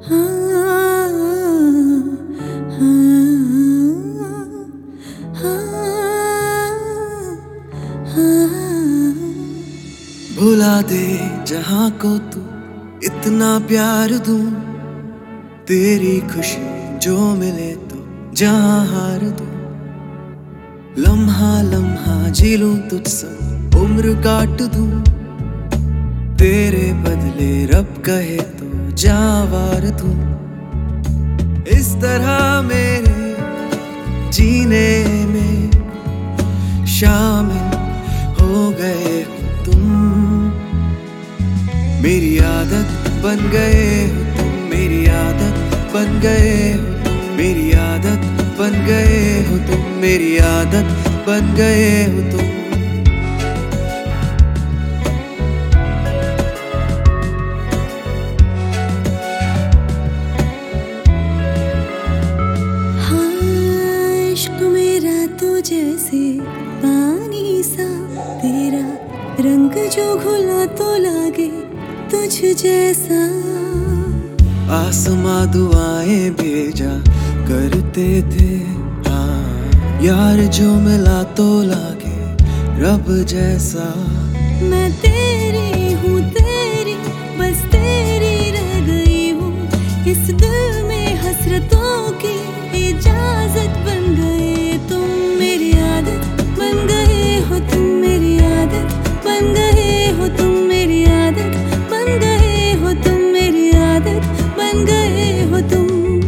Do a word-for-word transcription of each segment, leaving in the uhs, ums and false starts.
हाँ, भुला दे जहां को तू इतना प्यार दूं, तेरी खुशी जो मिले तो जहां हार दूं। लम्हा लम्हा जी लूं तुझसे, उम्र काट दूं, तेरे बदले रब कहे तो जावार दूं। इस तरह मेरे जीने में शामिल हो गए हो तुम, मेरी आदत बन गए हो तुम, मेरी आदत बन गए हो तुम, मेरी आदत बन गए हो तुम, मेरी आदत बन गए हो तुम। हाँ, इश्क मेरा तो जैसे पानी सा, तेरा रंग जो घुला तो लागे तुझ जैसा। आसमां दुआएं भेजा करते थे, हाँ यार जो मिला तो लागे रब जैसा। मैं तेरी हूँ तेरी, बस तेरी रह गई हूँ, इस दिल में हसरतों की इजाजत बन गए तुम। मेरी आदत बन गए हो तुम, मेरी आदत बन गए हो तुम, मेरी आदत बन गए हो तुम, मेरी आदत बन गए हो तुम।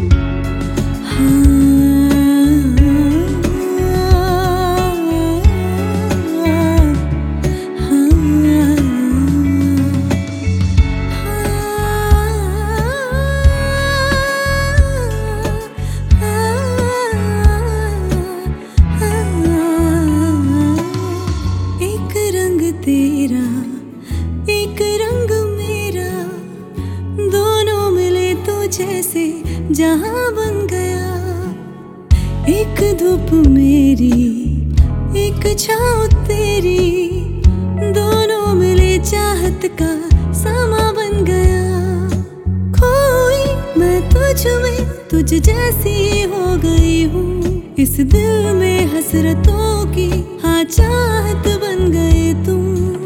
तेरा एक रंग मेरा, दोनों मिले तो जैसे जहां बन गया। एक धूप मेरी एक छाँव तेरी, दोनों मिले चाहत का समा बन गया। खोई मैं तुझ में तुझ जैसी हो गई हूँ, इस दिल में हसरतों की हाँ चाहत बन गए तुम।